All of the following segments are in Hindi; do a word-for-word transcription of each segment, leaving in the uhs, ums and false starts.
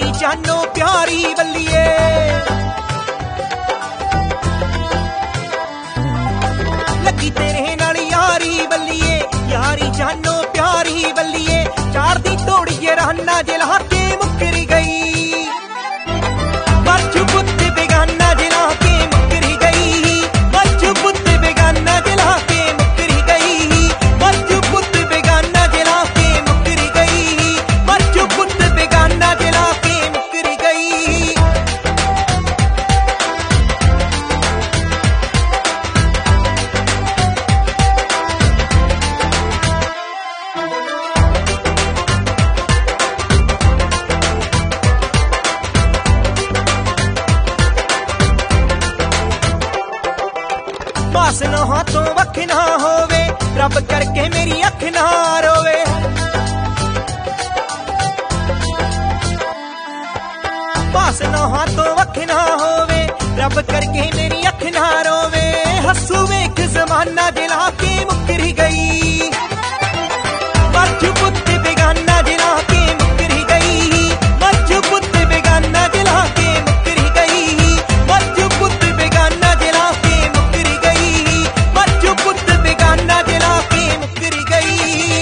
यारी जानो प्यारी बल्लिए। लगी तेरे नाल यारी बल्लिए, यारी जानो प्यारी बल्लिए। चार दी तोड़िए रहना जिला के मुकरी गई, बच्चू पुत बेगाना जिला के मुकरी गई, बच्चू पुत बेगाना जिला के मुकरी गई, बच्चू पुत बेगाना जिला के मुकरी गई, बच्चू पुत बेगाना जिला के मुकरी गई। पास ना हाथों वख ना होवे, रब करके मेरी अख ना रोवे। पास ना हाथों वख ना होवे, रब करके मेरी अख ना रोवे। हंसू वेख जमाना जिला के मुकरी गई, बच्चू पुत बेगाना जिला के मुकरी गई, बच्चू पुत बेगाना जिला के मुकरी गई, बच्चू पुत बेगाना जिला के मुकरी गई, बच्चू पुत बेगाना जिला के मुकरी गई।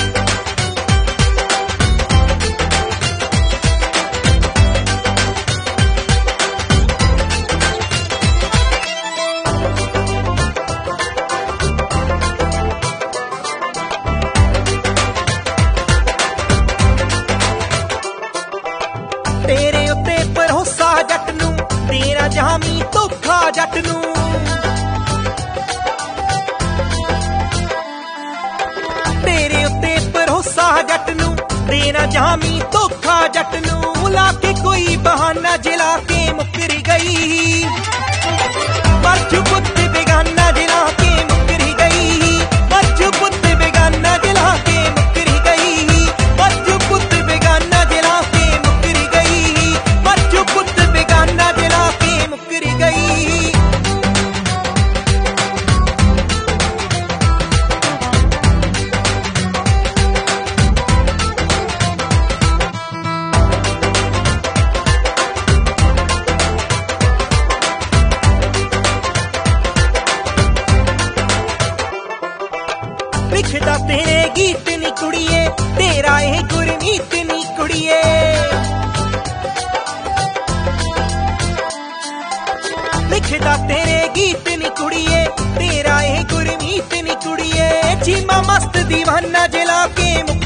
तेरे उत्ते भरोसा जट नू, तेरा जामी धोखा जट नू। तेरे उत्ते भरोसा जट नू, तेरा जामी धोखा जट नू। ला के कोई बहाना जिला के मुकरी गई, बच्चू पुत बेगाना जिला के मुकरी गई, बच्चू पुत बेगाना जिला के मुकरी गई, बच्चू पुत बेगाना जिला के मुकरी गई, बच्चू पुत बेगाना जिला के मुकरी गई। लिखदा तेरे गीत नी कुड़िए, तेरा ए गुरमीत नी कुड़िए। लिखदा तेरे गीत नी कुड़िए, तेरा ए गुरमीत नी कुड़िए। चीमा मस्त दीवाना जिला के